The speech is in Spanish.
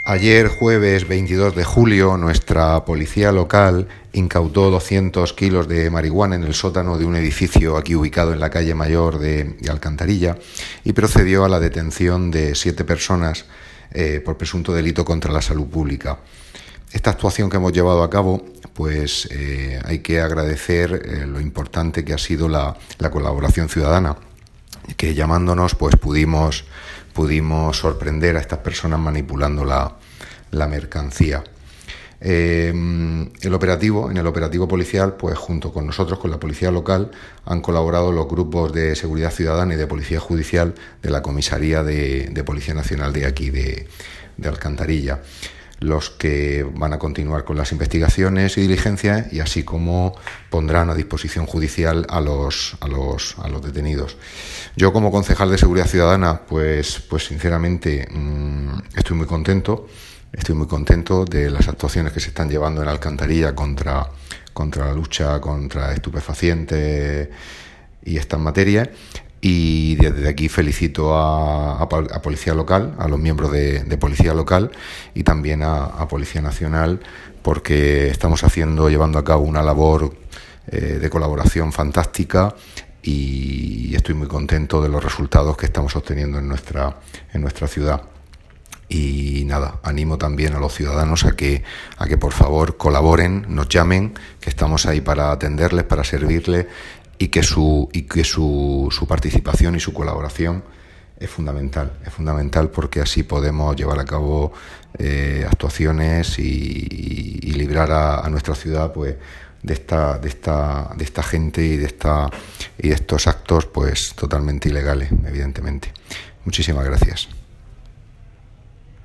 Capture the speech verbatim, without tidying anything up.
Ayer, jueves veintidós de julio, nuestra policía local incautó doscientos kilos de marihuana en el sótano de un edificio aquí ubicado en la calle Mayor de, de Alcantarilla y procedió a la detención de siete personas eh, por presunto delito contra la salud pública. Esta actuación que hemos llevado a cabo, pues eh, hay que agradecer eh, lo importante que ha sido la, la colaboración ciudadana, que llamándonos pues pudimos, pudimos sorprender a estas personas manipulando la, la mercancía. Eh, el operativo, en el operativo policial, pues junto con nosotros, con la policía local, han colaborado los grupos de seguridad ciudadana y de policía judicial de la comisaría de, de Policía Nacional de aquí, de, de Alcantarilla, los que van a continuar con las investigaciones y diligencias y así como pondrán a disposición judicial a los, a los, a los detenidos. Yo como concejal de Seguridad Ciudadana, pues, pues sinceramente mmm, estoy muy contento, estoy muy contento de las actuaciones que se están llevando en Alcantarilla contra, contra la lucha contra estupefacientes y estas materias. Y desde aquí felicito a, a, a Policía Local, a los miembros de, de Policía Local y también a, a Policía Nacional, porque estamos haciendo, llevando a cabo una labor eh, de colaboración fantástica y estoy muy contento de los resultados que estamos obteniendo en nuestra, en nuestra ciudad. Y nada, animo también a los ciudadanos a que, a que por favor colaboren, nos llamen, que estamos ahí para atenderles, para servirles, y que su y que su, su participación y su colaboración es fundamental, es fundamental porque así podemos llevar a cabo eh, actuaciones y, y, y librar a, a nuestra ciudad pues de esta de esta de esta gente y de esta y de estos actos pues totalmente ilegales, evidentemente. Muchísimas gracias.